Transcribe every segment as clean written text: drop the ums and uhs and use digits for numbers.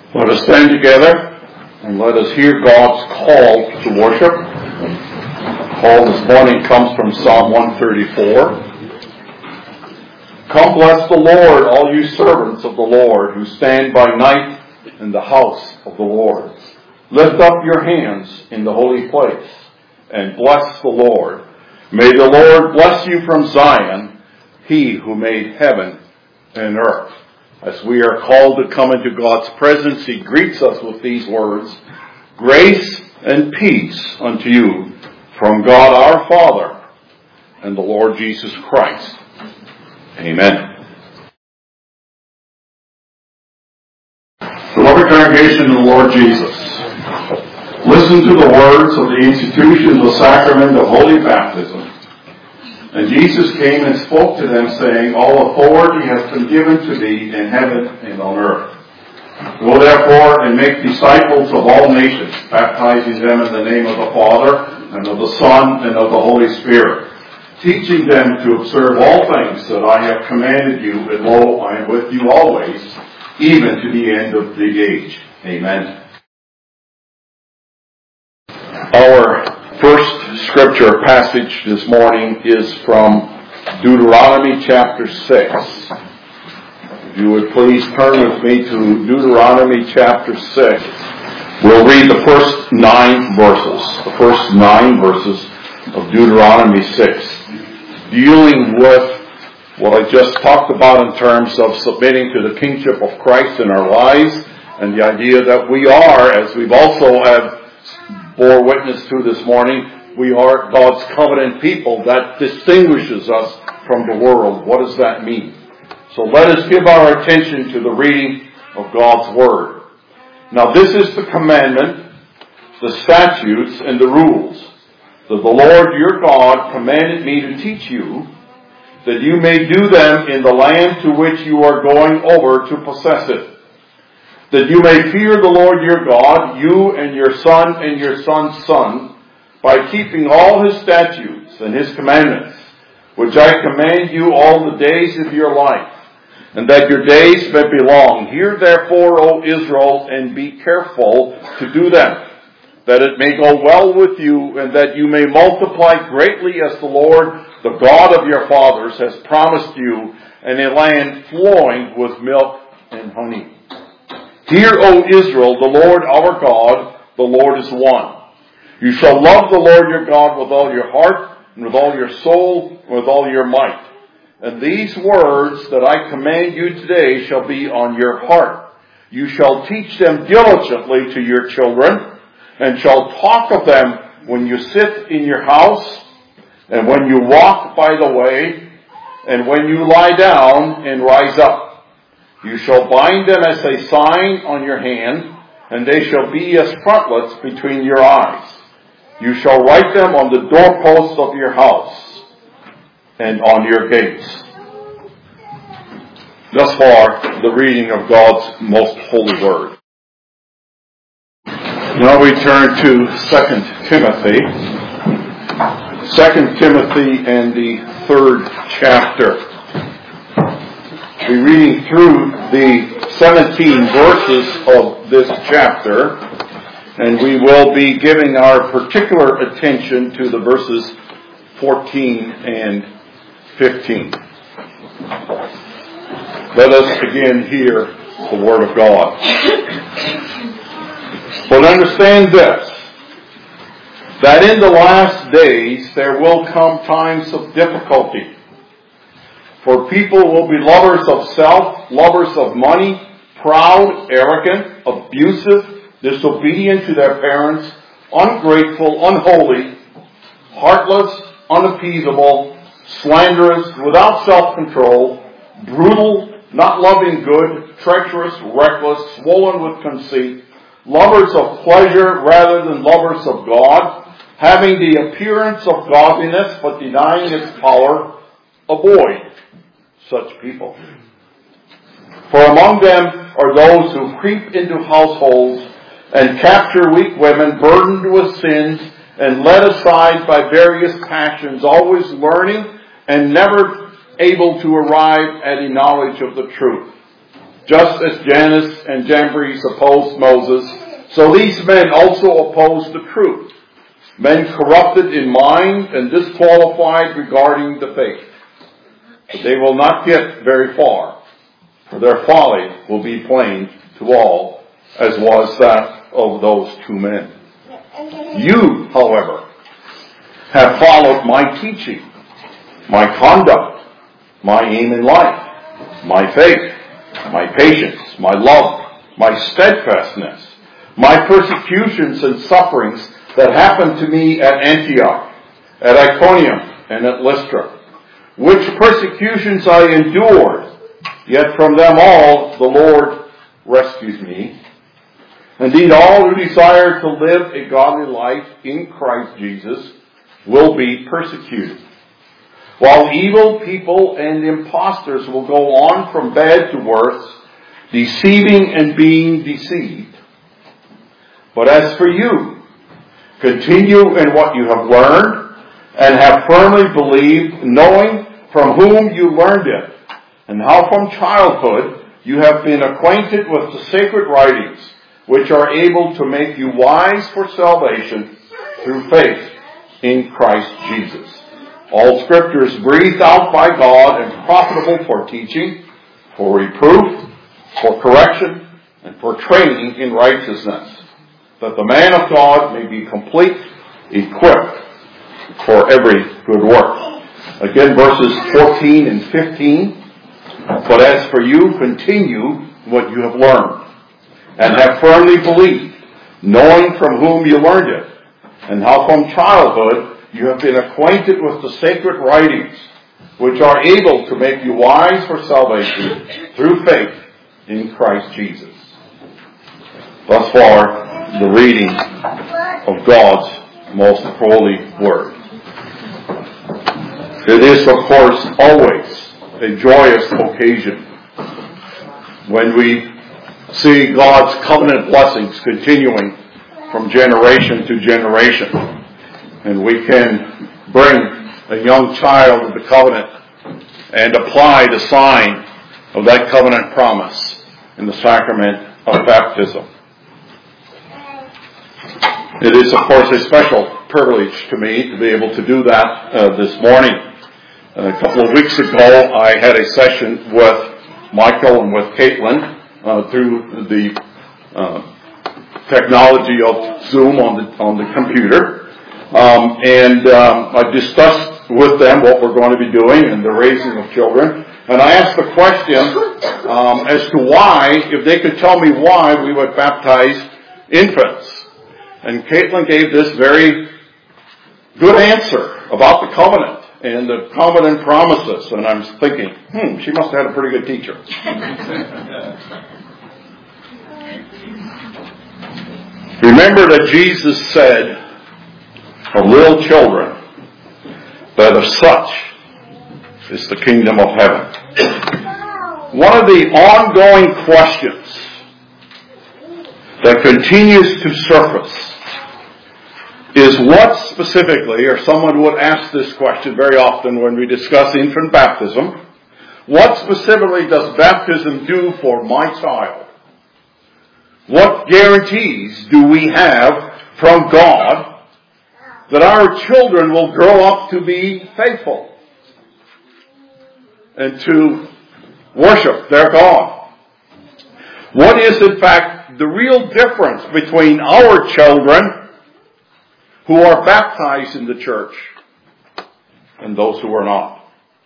Let us stand together and let us hear God's call to worship. The call this morning comes from Psalm 134. Come bless the Lord, all you servants of the Lord, who stand by night in the house of the Lord. Lift up your hands in the holy place and bless the Lord. May the Lord bless you from Zion, he who made heaven and earth. As we are called to come into God's presence, he greets us with these words, grace and peace unto you from God our Father and the Lord Jesus Christ. Amen. Beloved congregation of the Lord Jesus, listen to the words of the institution of the sacrament of holy baptism. And Jesus came and spoke to them, saying, all authority has been given to me in heaven and on earth. Go therefore and make disciples of all nations, baptizing them in the name of the Father, and of the Son, and of the Holy Spirit, teaching them to observe all things that I have commanded you, and lo, I am with you always, even to the end of the age. Amen. Our first scripture passage this morning is from Deuteronomy chapter 6. If you would please turn with me to Deuteronomy chapter 6. We'll read the first 9 verses. The first 9 verses of Deuteronomy 6. Dealing with what I just talked about in terms of submitting to the kingship of Christ in our lives, and the idea that we are, as we've also bore witness to this morning, we are God's covenant people. That distinguishes us from the world. What does that mean? So let us give our attention to the reading of God's Word. Now this is the commandment, the statutes, and the rules that the Lord your God commanded me to teach you, that you may do them in the land to which you are going over to possess it, that you may fear the Lord your God, you and your son and your son's son, by keeping all his statutes and his commandments, which I command you all the days of your life, and that your days may be long. Hear therefore, O Israel, and be careful to do them, that it may go well with you, and that you may multiply greatly as the Lord, the God of your fathers, has promised you, in a land flowing with milk and honey. Hear, O Israel, the Lord our God, the Lord is one. You shall love the Lord your God with all your heart, and with all your soul, and with all your might. And these words that I command you today shall be on your heart. You shall teach them diligently to your children, and shall talk of them when you sit in your house, and when you walk by the way, and when you lie down and rise up. You shall bind them as a sign on your hand, and they shall be as frontlets between your eyes. You shall write them on the doorposts of your house and on your gates. Thus far, the reading of God's most holy word. Now we turn to 2 Timothy. 2 Timothy and the 3rd chapter. We're reading through the 17 verses of this chapter, and we will be giving our particular attention to the verses 14 and 15. Let us again hear the Word of God. But understand this, that in the last days there will come times of difficulty. For people will be lovers of self, lovers of money, proud, arrogant, abusive, disobedient to their parents, ungrateful, unholy, heartless, unappeasable, slanderous, without self-control, brutal, not loving good, treacherous, reckless, swollen with conceit, lovers of pleasure rather than lovers of God, having the appearance of godliness but denying its power. Avoid such people. For among them are those who creep into households and capture weak women burdened with sins and led aside by various passions, always learning and never able to arrive at a knowledge of the truth. Just as Jannes and Jambres opposed Moses, so these men also opposed the truth. Men corrupted in mind and disqualified regarding the faith. But they will not get very far, for their folly will be plain to all, as was that of those two men. You, however, have followed my teaching, my conduct, my aim in life, my faith, my patience, my love, my steadfastness, my persecutions and sufferings that happened to me at Antioch, at Iconium, and at Lystra, which persecutions I endured, yet from them all the Lord rescued me. Indeed, all who desire to live a godly life in Christ Jesus will be persecuted, while evil people and impostors will go on from bad to worse, deceiving and being deceived. But as for you, continue in what you have learned and have firmly believed, knowing from whom you learned it, and how from childhood you have been acquainted with the sacred writings, which are able to make you wise for salvation through faith in Christ Jesus. All Scripture is breathed out by God and profitable for teaching, for reproof, for correction, and for training in righteousness, that the man of God may be complete, equipped for every good work. Again, verses 14 and 15. But as for you, continue what you have learned, and have firmly believed, knowing from whom you learned it, and how from childhood you have been acquainted with the sacred writings, which are able to make you wise for salvation through faith in Christ Jesus. Thus far, the reading of God's most holy word. It is, of course, always a joyous occasion when we see God's covenant blessings continuing from generation to generation. And we can bring a young child of the covenant and apply the sign of that covenant promise in the sacrament of baptism. It is, of course, a special privilege to me to be able to do that this morning. A couple of weeks ago, I had a session with Michael and with Caitlin through the technology of Zoom on the computer, and I discussed with them what we're going to be doing and the raising of children. And I asked the question as to why, if they could tell me why we would baptize infants. And Caitlin gave this very good answer about the covenant and the covenant promises. And I'm thinking, she must have had a pretty good teacher. Remember that Jesus said of little children that of such is the kingdom of heaven. One of the ongoing questions that continues to surface is what specifically, or someone would ask this question very often when we discuss infant baptism, what specifically does baptism do for my child? What guarantees do we have from God that our children will grow up to be faithful and to worship their God? What is, in fact, the real difference between our children who are baptized in the church and those who are not?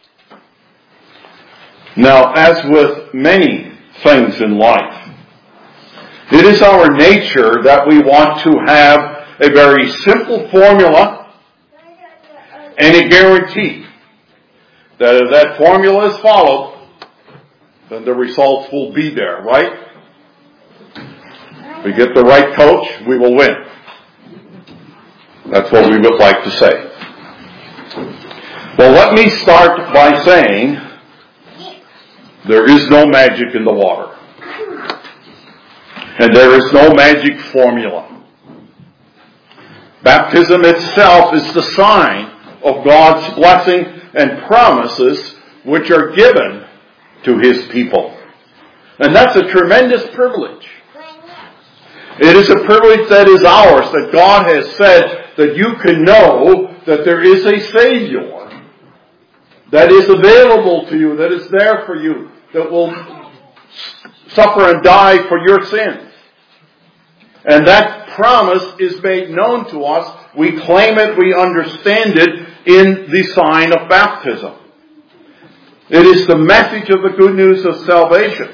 Now, as with many things in life, it is our nature that we want to have a very simple formula and a guarantee that if that formula is followed, then the results will be there, right? If we get the right coach, we will win. That's what we would like to say. Well, let me start by saying there is no magic in the water. And there is no magic formula. Baptism itself is the sign of God's blessing and promises which are given to His people. And that's a tremendous privilege. It is a privilege that is ours, that God has said that you can know that there is a Savior that is available to you, that is there for you, that will suffer and die for your sins. And that promise is made known to us. We claim it, we understand it in the sign of baptism. It is the message of the good news of salvation.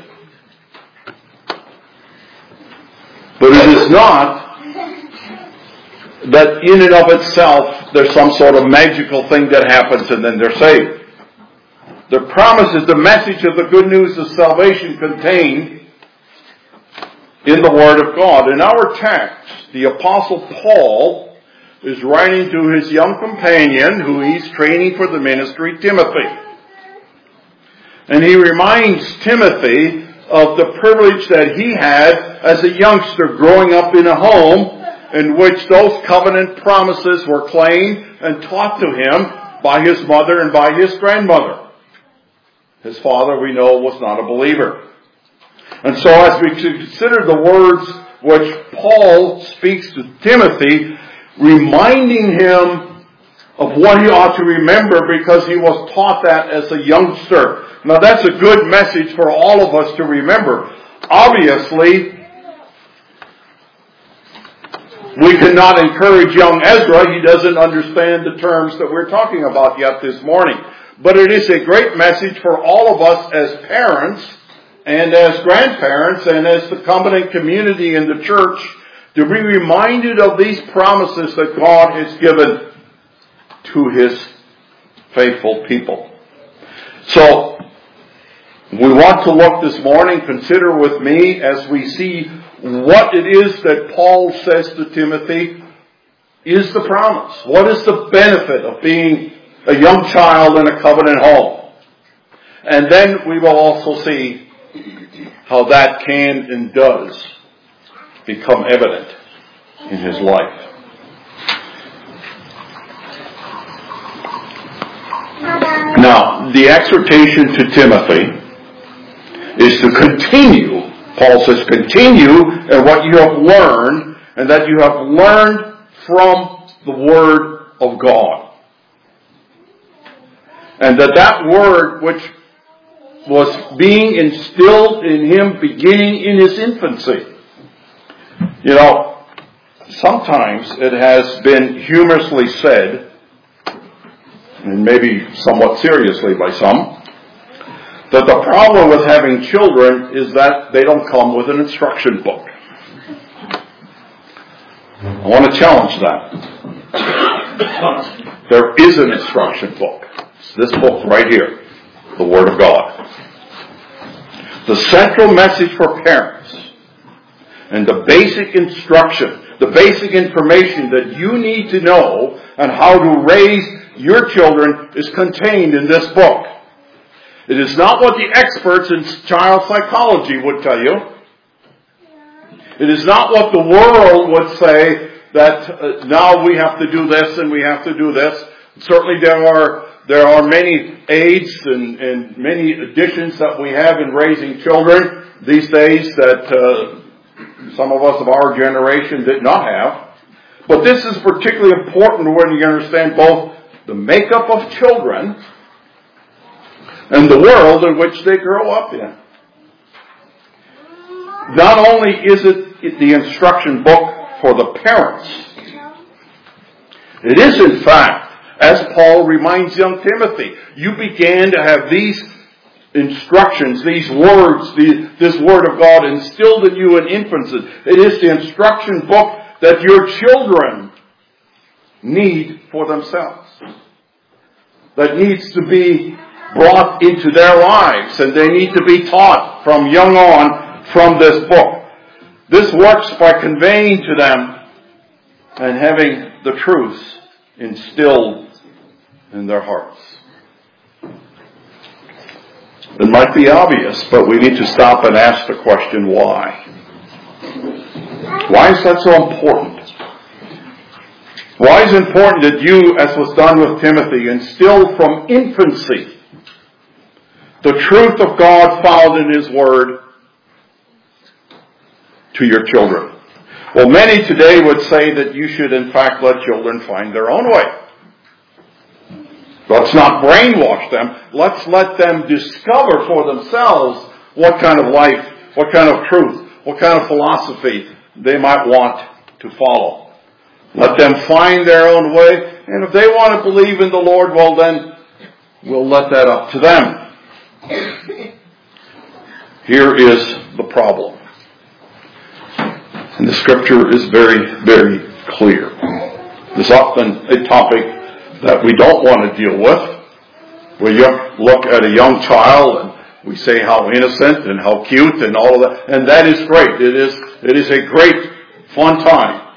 But it is not that in and of itself there's some sort of magical thing that happens and then they're saved. The promise is the message of the good news of salvation contained in the Word of God. In our text, the Apostle Paul is writing to his young companion who he's training for the ministry, Timothy. And he reminds Timothy of the privilege that he had as a youngster growing up in a home in which those covenant promises were claimed and taught to him by his mother and by his grandmother. His father, we know, was not a believer. And so as we consider the words which Paul speaks to Timothy, reminding him of what he ought to remember because he was taught that as a youngster. Now that's a good message for all of us to remember. Obviously, we cannot encourage young Ezra. He doesn't understand the terms that we're talking about yet this morning. But it is a great message for all of us as parents and as grandparents and as the covenant community in the church to be reminded of these promises that God has given to His faithful people. So, we want to look this morning, consider with me as we see what it is that Paul says to Timothy is the promise. What is the benefit of being a young child in a covenant home? And then we will also see how that can and does become evident in his life. Now, the exhortation to Timothy is to continue. Paul says, continue in what you have learned, and that you have learned from the Word of God. And that Word which was being instilled in him beginning in his infancy. You know, sometimes it has been humorously said, and maybe somewhat seriously by some, that the problem with having children is that they don't come with an instruction book. I want to challenge that. There is an instruction book. It's this book right here, the Word of God. The central message for parents and the basic instruction, the basic information that you need to know on how to raise your children is contained in this book. It is not what the experts in child psychology would tell you. It is not what the world would say that now we have to do this and we have to do this. Certainly there are many aids and many additions that we have in raising children these days that some of us of our generation did not have. But this is particularly important when you understand both the makeup of children and the world in which they grow up in. Not only is it the instruction book for the parents, it is in fact, as Paul reminds young Timothy, you began to have these instructions, these words, this Word of God instilled in you in infancy. It is the instruction book that your children need for themselves. That needs to be brought into their lives, and they need to be taught from young on from this book. This works by conveying to them and having the truth instilled in their hearts. It might be obvious, but we need to stop and ask the question, why? Why is that so important? Why is it important that you, as was done with Timothy, instill from infancy the truth of God found in His Word to your children? Well, many today would say that you should in fact let children find their own way. Let's not brainwash them. Let's let them discover for themselves what kind of life, what kind of truth, what kind of philosophy they might want to follow. Let them find their own way, and if they want to believe in the Lord, well then, we'll let that up to them. Here is the problem. And the Scripture is very, very clear. It's often a topic that we don't want to deal with. We look at a young child and we say how innocent and how cute and all of that. And that is great. It is a great, fun time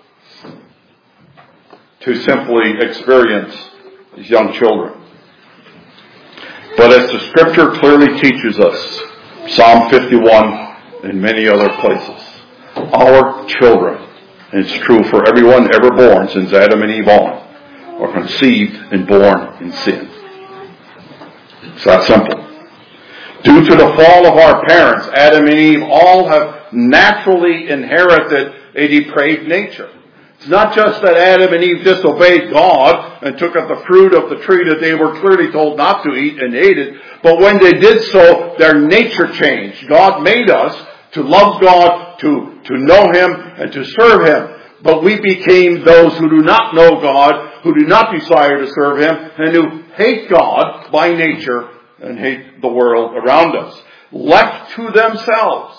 to simply experience these young children. But as the Scripture clearly teaches us, Psalm 51 and many other places, our children, and it's true for everyone ever born since Adam and Eve on, are conceived and born in sin. It's that simple. Due to the fall of our parents, Adam and Eve all have naturally inherited a depraved nature. It's not just that Adam and Eve disobeyed God and took of the fruit of the tree that they were clearly told not to eat and ate it, but when they did so, their nature changed. God made us to love God, to know Him, and to serve Him. But we became those who do not know God, who do not desire to serve Him, and who hate God by nature and hate the world around us. Left to themselves,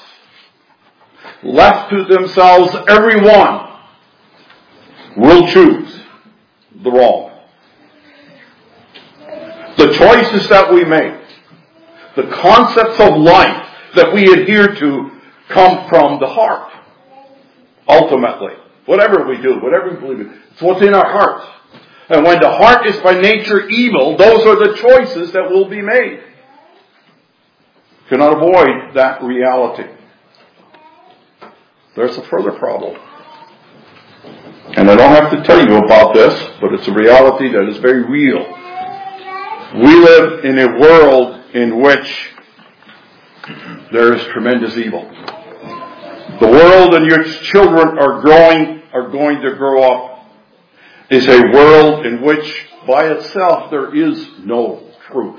everyone will choose the wrong. The choices that we make, the concepts of life that we adhere to, come from the heart. Ultimately. Whatever we do, whatever we believe in, it's what's in our hearts. And when the heart is by nature evil, those are the choices that will be made. You cannot avoid that reality. There's a further problem. And I don't have to tell you about this, but it's a reality that is very real. We live in a world in which there is tremendous evil. The world in which children are going to grow up is a world in which by itself there is no truth.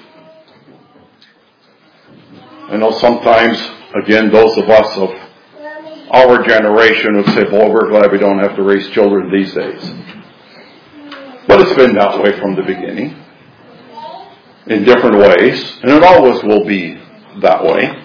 I know sometimes, again, those of us of our generation would say, well, we're glad we don't have to raise children these days. But it's been that way from the beginning, in different ways, and it always will be that way.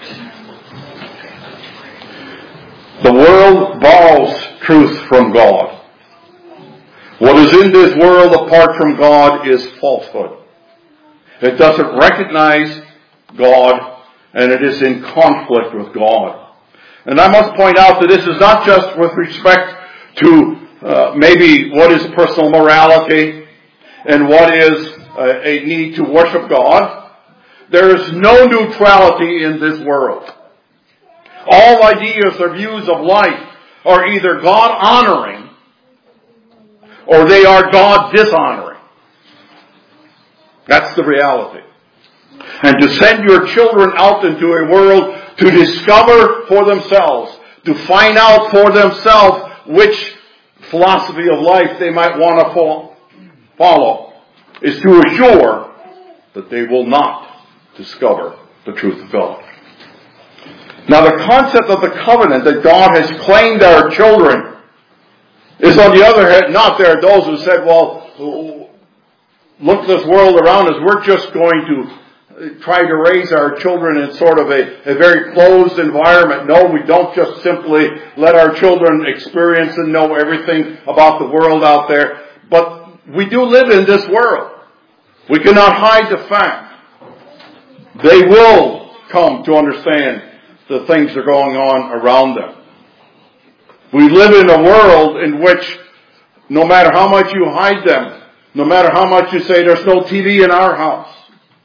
The world borrows truth from God. What is in this world apart from God is falsehood. It doesn't recognize God, and it is in conflict with God. And I must point out that this is not just with respect to maybe what is personal morality and what is a need to worship God. There is no neutrality in this world. All ideas or views of life are either God-honoring or they are God-dishonoring. That's the reality. And to send your children out into a world to discover for themselves, to find out for themselves which philosophy of life they might want to follow, is to assure that they will not discover the truth of God. Now the concept of the covenant that God has claimed our children is on the other hand, not there are those who said, well, look at this world around us, we're just going to try to raise our children in sort of a very closed environment. No, we don't just simply let our children experience and know everything about the world out there. But we do live in this world. We cannot hide the fact. They will come to understand the things that are going on around them. We live in a world in which no matter how much you hide them, no matter how much you say there's no TV in our house,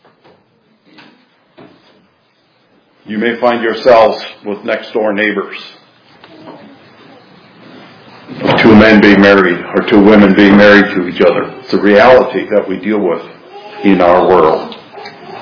you may find yourselves with next door neighbors. Two men being married or two women being married to each other. It's a reality that we deal with in our world.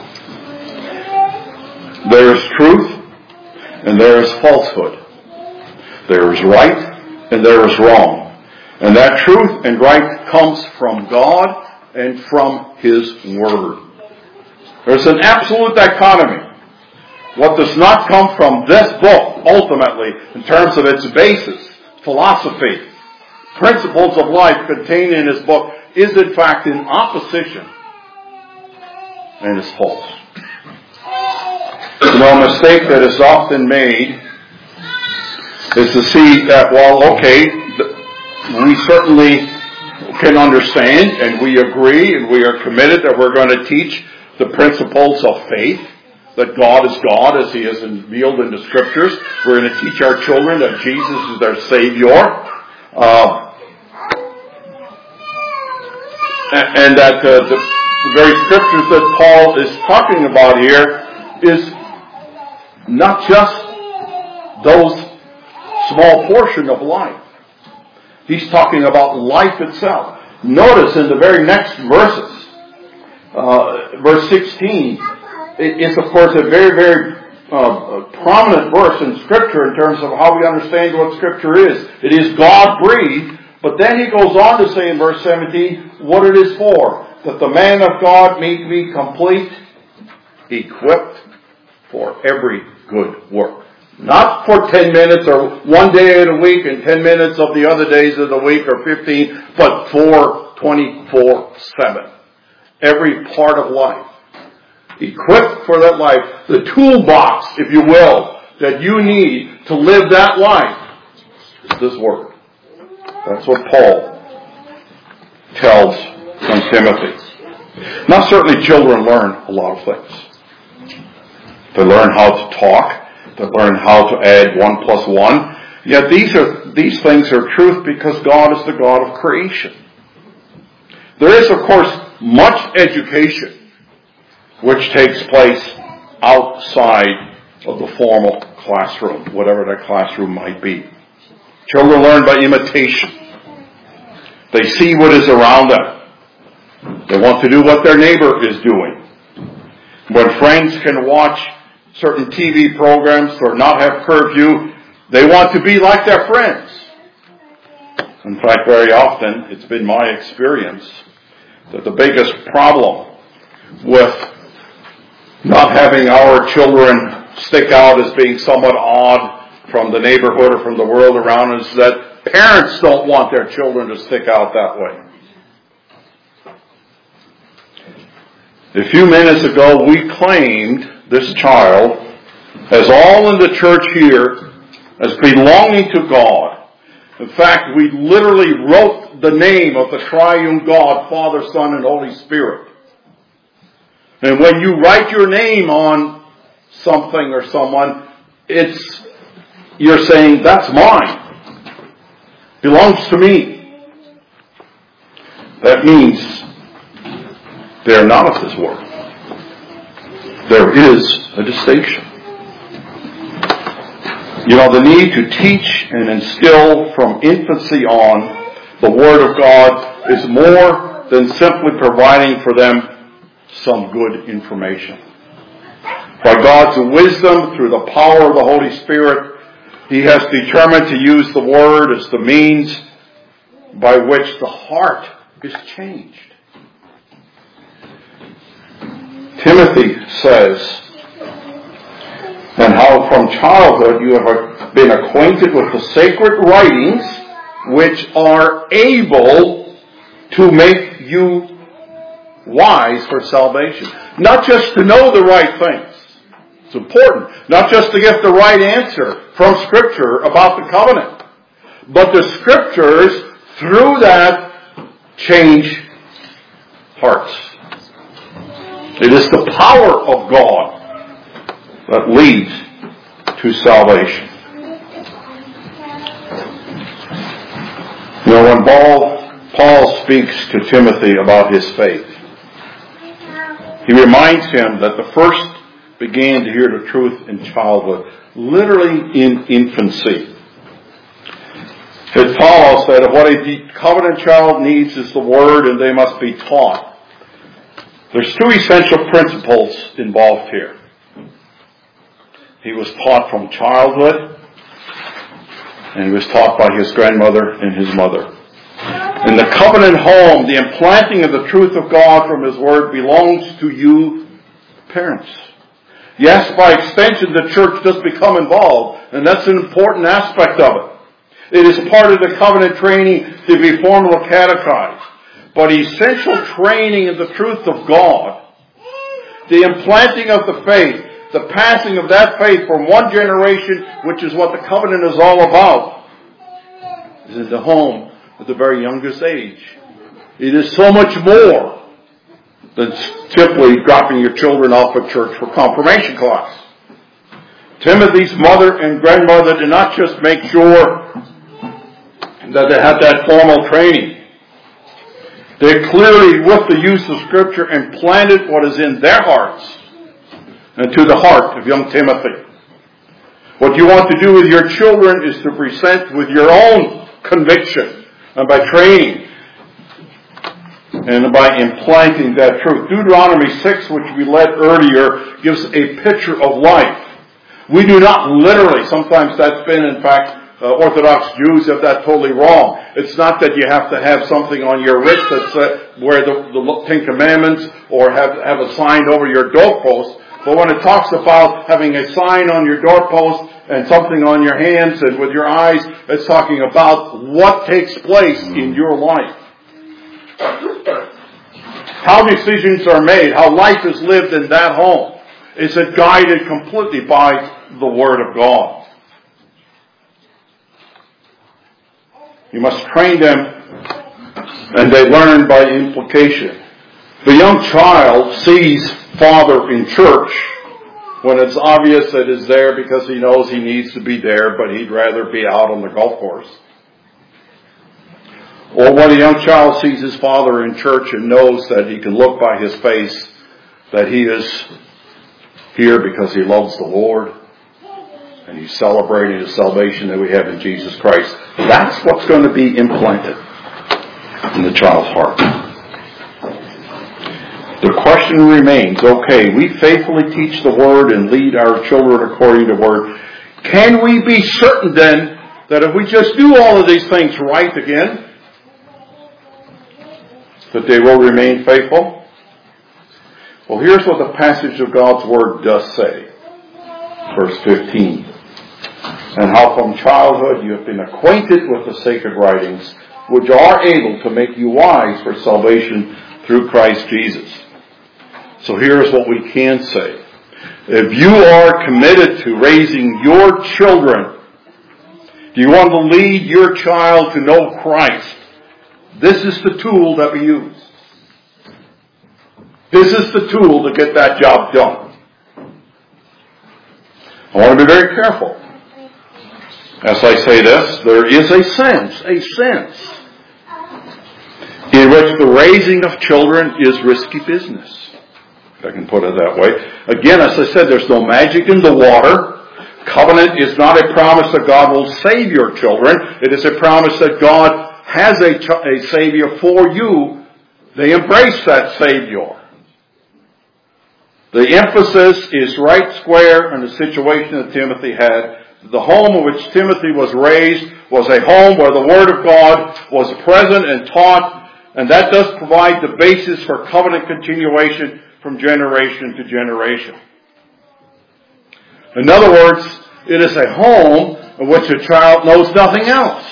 There is truth and there is falsehood. There is right and there is wrong. And that truth and right comes from God and from His Word. There's an absolute dichotomy. What does not come from this book, ultimately, in terms of its basis, philosophy, principles of life contained in this book, is in fact in opposition and is false. A mistake that is often made is to see that, we certainly can understand and we agree and we are committed that we're going to teach the principles of faith, that God is God as He is revealed in the Scriptures. We're going to teach our children that Jesus is their Savior. And that the very Scriptures that Paul is talking about here is not just those small portion of life. He's talking about life itself. Notice in the very next verses, verse 16, it is of course a very, very prominent verse in Scripture in terms of how we understand what Scripture is. It is God-breathed, but then he goes on to say in verse 17 what it is for. That the man of God may be complete, equipped for every good work. Not for 10 minutes or one day of the week and 10 minutes of the other days of the week or 15, but for 24/7. Every part of life. Equipped for that life. The toolbox, if you will, that you need to live that life is this Word. That's what Paul tells Timothy. Now certainly children learn a lot of things. They learn how to talk. They learn how to add 1 plus 1. Yet these things are truth because God is the God of creation. There is, of course, much education which takes place outside of the formal classroom, whatever that classroom might be. Children learn by imitation. They see what is around them. They want to do what their neighbor is doing. When friends can watch certain TV programs or not have curfew, they want to be like their friends. In fact, very often, it's been my experience that the biggest problem with not having our children stick out as being somewhat odd from the neighborhood or from the world around is that parents don't want their children to stick out that way. A few minutes ago, we claimed this child as all in the church here as belonging to God. In fact, we literally wrote the name of the triune God, Father, Son, and Holy Spirit. And when you write your name on something or someone, you're saying, that's mine. Belongs to me. That means they're not of this world. There is a distinction. The need to teach and instill from infancy on the Word of God is more than simply providing for them some good information. By God's wisdom, through the power of the Holy Spirit, He has determined to use the Word as the means by which the heart is changed. Timothy says, and how from childhood you have been acquainted with the sacred writings which are able to make you wise for salvation. Not just to know the right things. It's important. Not just to get the right answer from Scripture about the covenant. But the Scriptures, through that, change hearts. It is the power of God that leads to salvation. When Paul speaks to Timothy about his faith, he reminds him that the first began to hear the truth in childhood, literally in infancy. As Paul said, what a covenant child needs is the Word, and they must be taught. There's 2 essential principles involved here. He was taught from childhood, And he was taught by his grandmother and his mother. In the covenant home, the implanting of the truth of God from His Word belongs to you, parents. Yes, by extension, the church does become involved, and that's an important aspect of it. It is part of the covenant training to be formally catechized. But essential training in the truth of God, the implanting of the faith, the passing of that faith from one generation, which is what the covenant is all about, is in the home at the very youngest age. It is so much more than simply dropping your children off at church for confirmation class. Timothy's mother and grandmother did not just make sure that they had that formal training. They clearly, with the use of Scripture, implanted what is in their hearts and to the heart of young Timothy. What you want to do with your children is to present with your own conviction and by training and by implanting that truth. Deuteronomy 6, which we read earlier, gives a picture of life. We do not literally, sometimes that's been, in fact, Orthodox Jews have that totally wrong. It's not that you have to have something on your wrist that's where the Ten Commandments or have a sign over your doorpost. But when it talks about having a sign on your doorpost and something on your hands and with your eyes, it's talking about what takes place in your life. How decisions are made, how life is lived in that home. Is it guided completely by the Word of God? You must train them, and they learn by implication. The young child sees father in church when it's obvious that it's there because he knows he needs to be there, but he'd rather be out on the golf course. Or when a young child sees his father in church and knows that he can look by his face that he is here because he loves the Lord and he's celebrating the salvation that we have in Jesus Christ. That's what's going to be implanted in the child's heart. The question remains, okay, we faithfully teach the Word and lead our children according to the Word. Can we be certain then that if we just do all of these things right again, that they will remain faithful? Well, here's what the passage of God's Word does say. Verse 15. And how from childhood you have been acquainted with the sacred writings, which are able to make you wise for salvation through Christ Jesus. So here's what we can say. If you are committed to raising your children, do you want to lead your child to know Christ? This is the tool that we use. This is the tool to get that job done. I want to be very careful. As I say this, there is a sense in which the raising of children is risky business. If I can put it that way. Again, as I said, there's no magic in the water. Covenant is not a promise that God will save your children. It is a promise that God has a Savior for you. They embrace that Savior. The emphasis is right square in the situation that Timothy had. The home in which Timothy was raised was a home where the Word of God was present and taught, and that does provide the basis for covenant continuation from generation to generation. In other words, it is a home in which a child knows nothing else.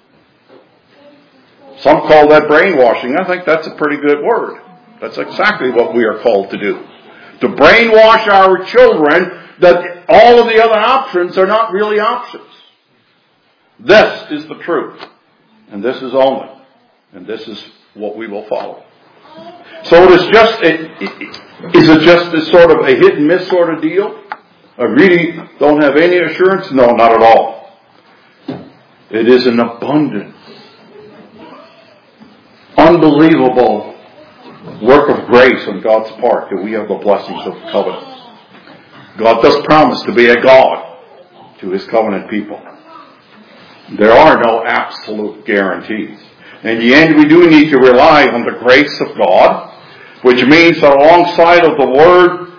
Some call that brainwashing. I think that's a pretty good word. That's exactly what we are called to do. To brainwash our children that all of the other options are not really options. This is the truth. And this is only. And this is what we will follow. So is it just a sort of a hit and miss sort of deal? I really don't have any assurance? No, not at all. It is an abundant, unbelievable work of grace on God's part that we have the blessings of the covenant. God does promise to be a God to His covenant people. There are no absolute guarantees. In the end, we do need to rely on the grace of God, which means that alongside of the Word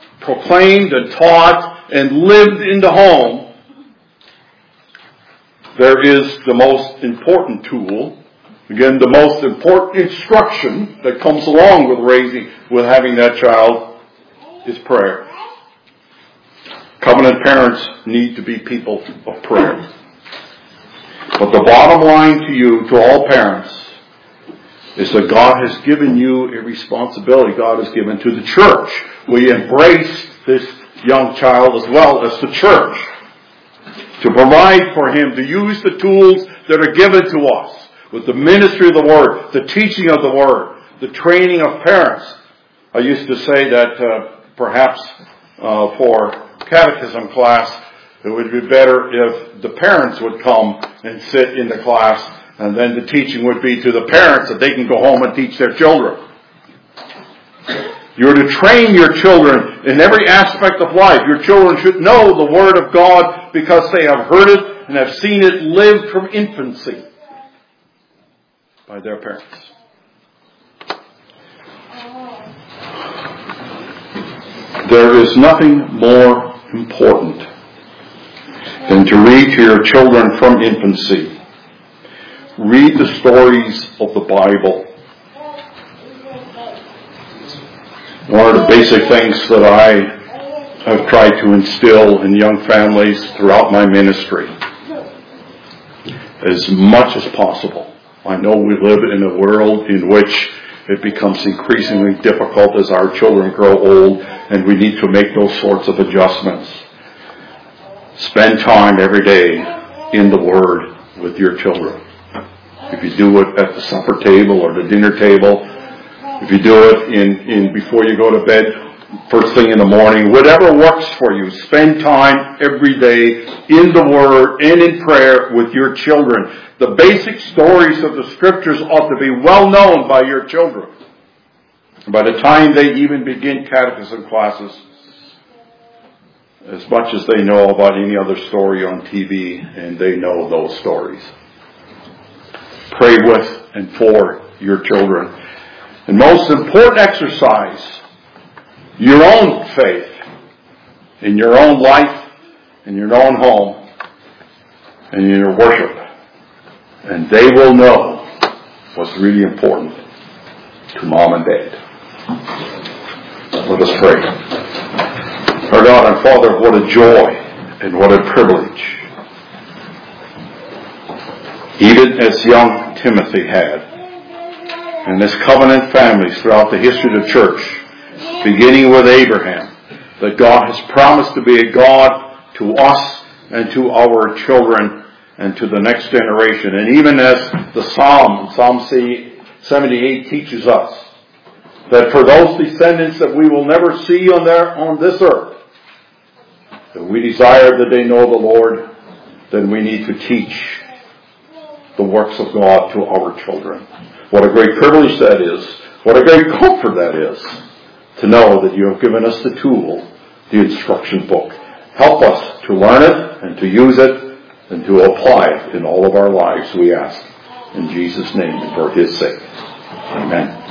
proclaimed and taught and lived in the home, there is the most important tool. Again, the most important instruction that comes along with having that child is prayer. Covenant parents need to be people of prayer. But the bottom line to you, to all parents, is that God has given you a responsibility. God has given to the church. We embrace this young child as well as the church to provide for him, to use the tools that are given to us with the ministry of the Word, the teaching of the Word, the training of parents. I used to say that perhaps for catechism class, it would be better if the parents would come and sit in the class, and then the teaching would be to the parents that they can go home and teach their children. You're to train your children in every aspect of life. Your children should know the Word of God because they have heard it and have seen it lived from infancy by their parents. There is nothing more important than to read to your children from infancy. Read the stories of the Bible. One of the basic things that I have tried to instill in young families throughout my ministry, as much as possible. I know we live in a world in which it becomes increasingly difficult as our children grow old, and we need to make those sorts of adjustments. Spend time every day in the Word with your children. If you do it at the supper table or the dinner table, if you do it in before you go to bed, first thing in the morning, whatever works for you, spend time every day in the Word and in prayer with your children. The basic stories of the Scriptures ought to be well known by your children. By the time they even begin catechism classes, as much as they know about any other story on TV, and they know those stories. Pray with and for your children. And most important exercise, your own faith in your own life, in your own home, and in your worship. And they will know what's really important to mom and dad. Let us pray. Our God and Father, what a joy and what a privilege. Even as young Timothy had, and as covenant families throughout the history of the church, beginning with Abraham, that God has promised to be a God to us and to our children and to the next generation. And even as the Psalm 78 teaches us, that for those descendants that we will never see on this earth, that we desire that they know the Lord, then we need to teach the works of God to our children. What a great privilege that is. What a great comfort that is to know that you have given us the tool, the instruction book. Help us to learn it and to use it and to apply it in all of our lives, we ask. In Jesus' name and for His sake. Amen.